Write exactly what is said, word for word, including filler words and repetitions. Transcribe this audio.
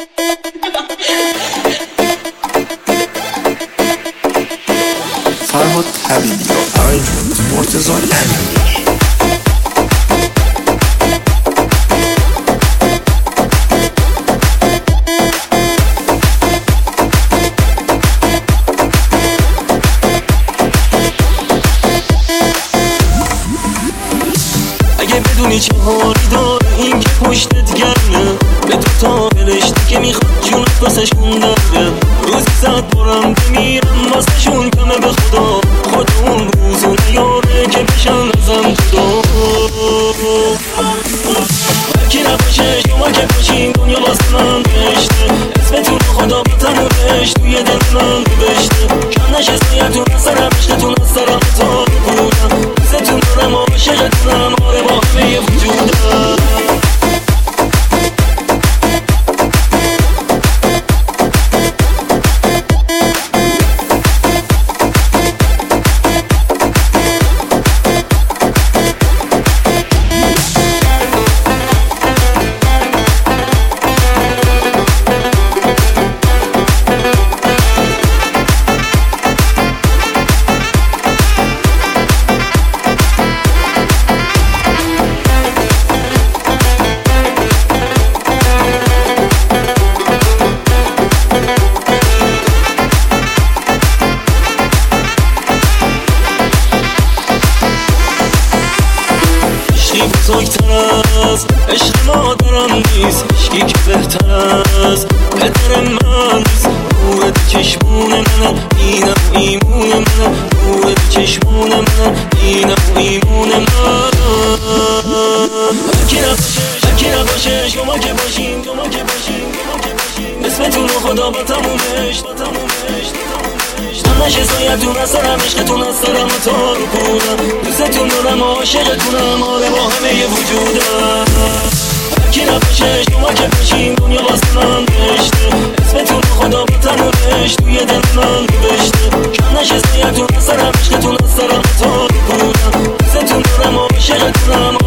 فرهاد حبیبی و ارنجمنت مرتضی امینی. اگه بدونی چه حالی داره این که پشتت گرمه، به تو تا فرشته که میخواد جونت واسشون داره. روزی صد بارم بمیرم واسشون کمه به خدا، خدا اون روزو نیاره که بشن ازم جدا. هرکی نباشه شما که باشین دنیا واسه من بهشته، اسمتون رو خدا با تمومش توی دل من نوشته. کم نشه سایتون از سرم عشقتون از سرم تا رو بودم، دوستتون دارم و عاشقتونم آره با همه وجودم. بزرگتر از عشق مادرم نیست، عشقی که بهتر از پدر من نیست. نور چشمون منه اینم و ایمون منه، نور چشمون منه اینم و ایمون من. هرکی نباشه هرکی نباشه شما که باشین شما که باشین شما که باشین، اسمتون رو خدا با تمومش با تمومش کم نشه سایتون از سرم عشقتون از سرم و تا رو بودم، دوستتون دارم و عاشقتونم آره با همه وجودم. هرکی نباشه شما که باشین دنیا واسه من بهشته، اسمتون رو خدا با تمومش توی دل من نوشته. کم نشه سایتون از سرم عشقتون از سرم و تا رو بودم، دوستتون دارم و عاشقتونم